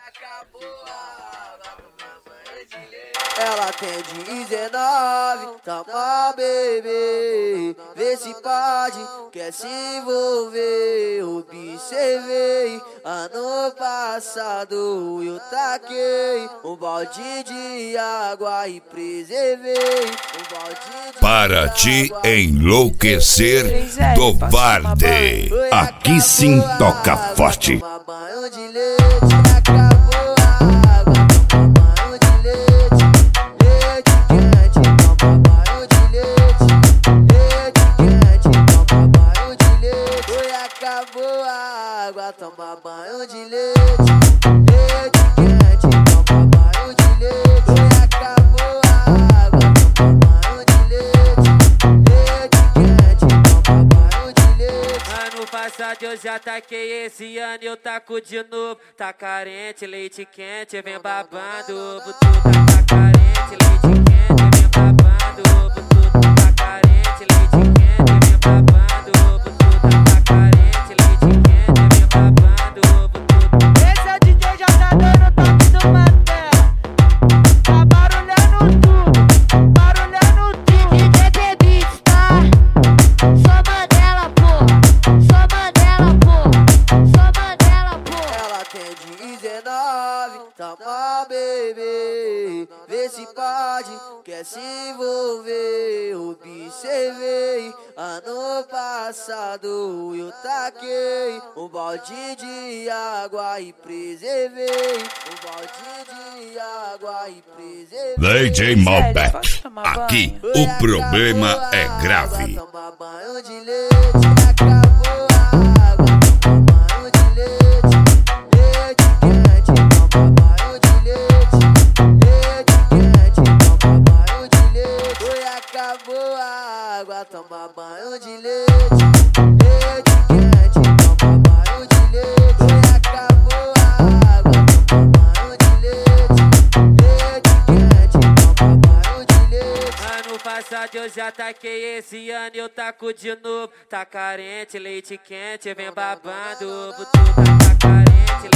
Ela tem 19, toma bebê, vê se pode, quer se envolver. Observei, ano passado eu taquei um balde de água e preservei um balde de para te enlouquecer do Varde. Aqui sim toca forte. Toma banho de leite, acabou a água. Toma banho de leite, leite quente. Toma banho de leite, leite quente. Toma banho de leite, oi, acabou a água. Toma banho de leite, leite quente. Toma banho de leite, oi, acabou a água. Toma banho de leite, leite quente. Toma banho de leite. Ano passado eu já taquei, esse ano eu taco de novo. Tá carente, leite quente, vem babando. Butu tá carente, leite quente, vem babando. Butu tá carente, leite quente, vem babando. Butu tá carente, leite quente, vem babando. Butu. Esse é o DJ JD no toque do Matela. Tá barulhando tudo, barulhando tudo. DJ Beats, tá? Sou Mandela, pô. Sou Mandela, pô. Sou Mandela, pô. Ela tem 19, toma bebê, vê se pode, quer se envolver. Observei, ano passado eu taquei um balde de água e preservei um balde de água e preservei. DJ Malbec. Aqui o problema é grave. Toma banho de leite, acabou a água. Toma banho de leite, leite quente. Toma banho de leite, leite quente. Toma banho de leite, oi, acabou a água. Toma banho de leite, leite quente. Toma banho de leite, oi, acabou a água. Toma banho de leite, leite quente. Toma banho de leite. Ano passado eu já taquei, esse ano eu taco de novo. Tá carente, leite quente, vem babando. Butu tá carente,